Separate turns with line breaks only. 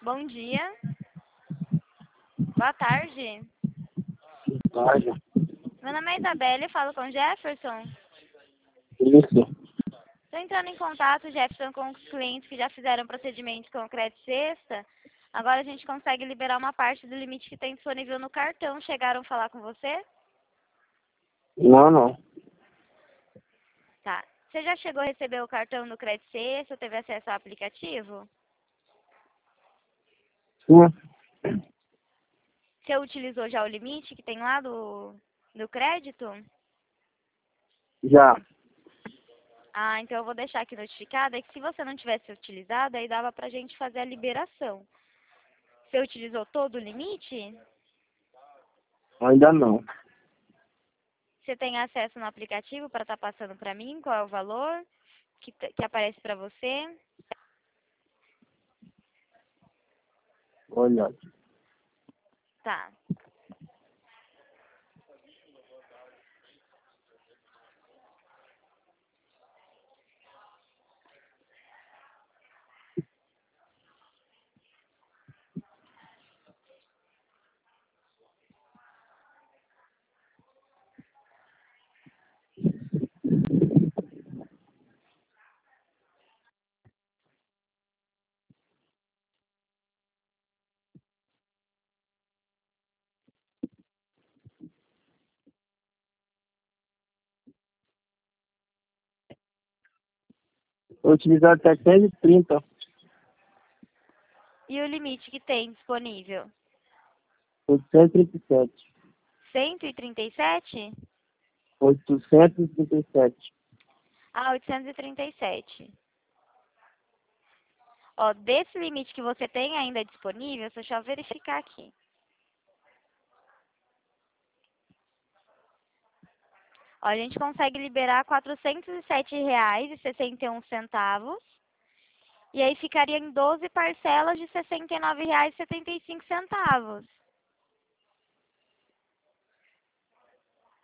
Bom dia. Boa tarde.
Tarde.
Meu nome é Isabelle, falo com Jefferson.
Isso.
Estou entrando em contato, Jefferson, com os clientes que já fizeram procedimento com o Crédito Sexta. Agora a gente consegue liberar uma parte do limite que tem disponível no cartão. Chegaram a falar com você?
Não.
Tá. Você já chegou a receber o cartão no Crédito Sexta? Teve acesso ao aplicativo?
Sim.
Você utilizou já o limite que tem lá do crédito?
Já.
Ah, então eu vou deixar aqui notificada que se você não tivesse utilizado, aí dava pra gente fazer a liberação. Você utilizou todo o limite?
Ainda não.
Você tem acesso no aplicativo para estar passando para mim qual é o valor que aparece para você?
Olha.
Tá.
Vou utilizar até 130.
E o limite que tem disponível?
837.
137?
837.
Ah, 837. Ó, desse limite que você tem ainda disponível, deixa eu verificar aqui. Ó, a gente consegue liberar R$ 407,61. E aí ficaria em 12 parcelas de R$ 69,75.